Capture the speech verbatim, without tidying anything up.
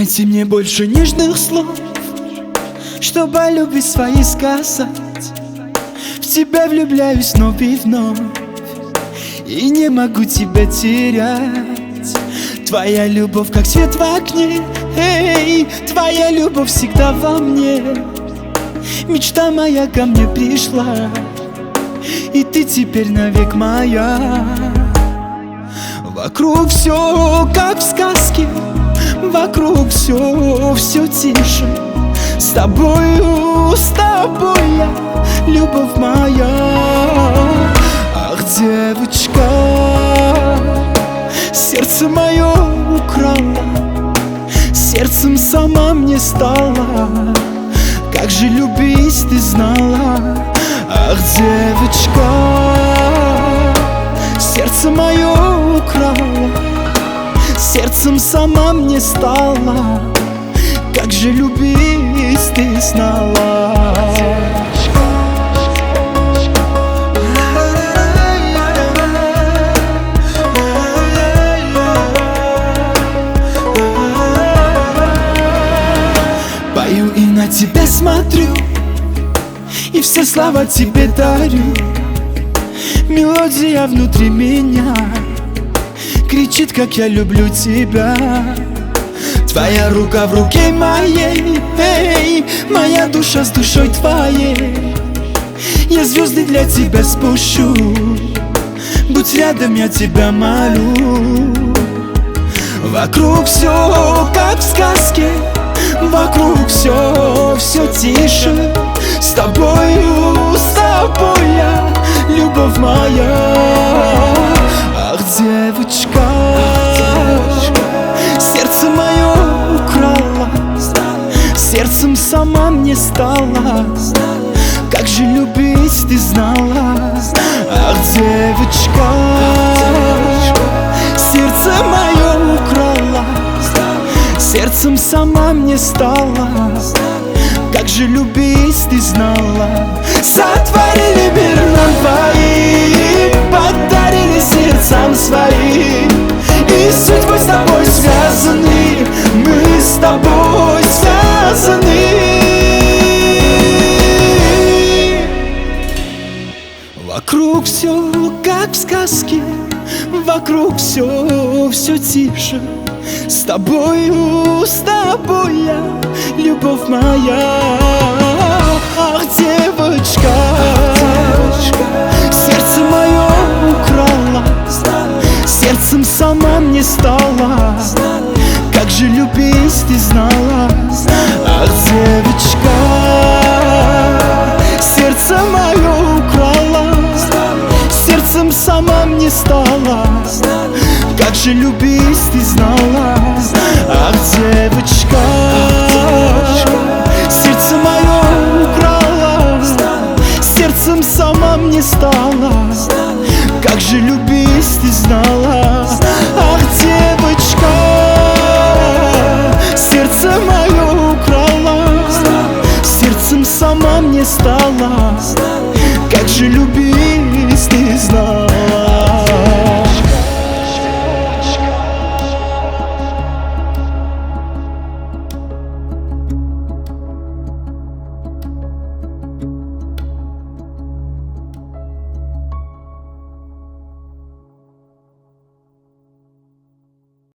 Найти мне больше нежных слов, чтобы о любви своей сказать. В тебя влюбляюсь вновь и вновь, и не могу тебя терять. Твоя любовь как свет в окне, эй, твоя любовь всегда во мне. Мечта моя ко мне пришла, и ты теперь навек моя. Вокруг все как в сказке, вокруг все, все тише. С тобою, с тобой я, любовь моя. Ах, девочка, сердце мое украла, сердцем сама мне стала. Как же любить ты знала. Ах, девочка, сердце мое украла, сердцем сама мне стала. Как же любить ты знала. Пою и на тебя смотрю, и все слова тебе дарю. Мелодия внутри меня кричит, как я люблю тебя. Твоя рука в руке моей, эй, моя душа с душой твоей. Я звезды для тебя спущу, будь рядом, я тебя молю. Вокруг все как в сказке, вокруг все, все тише. С тобою, с тобой я, любовь моя. Ах, девочка, сердце мое украла, сердцем сама мне стала. Как же любить ты знала. Ах, девочка, сердце мое украла, сердцем сама мне стала. Как же любить ты знала. Сотворили мир нам двоим, подарили сердцам своим, и судьбой с тобой связаны, мы с тобой связаны. Вокруг все как в сказке, вокруг все, все тише. С тобою, с тобой я, любовь моя. Ах, девочка, сердце мое украла, сердцем сама мне стала. Как же любить ты знала. Ах, девочка, сердце мое украла, сердцем сама мне стала. Как же любить ты знала. Ах, девочка, сердце мое украла, сердцем сама мне стала. Как же любить ты знала. Ах, девочка, сердце мое украла, сердцем сама мне стала.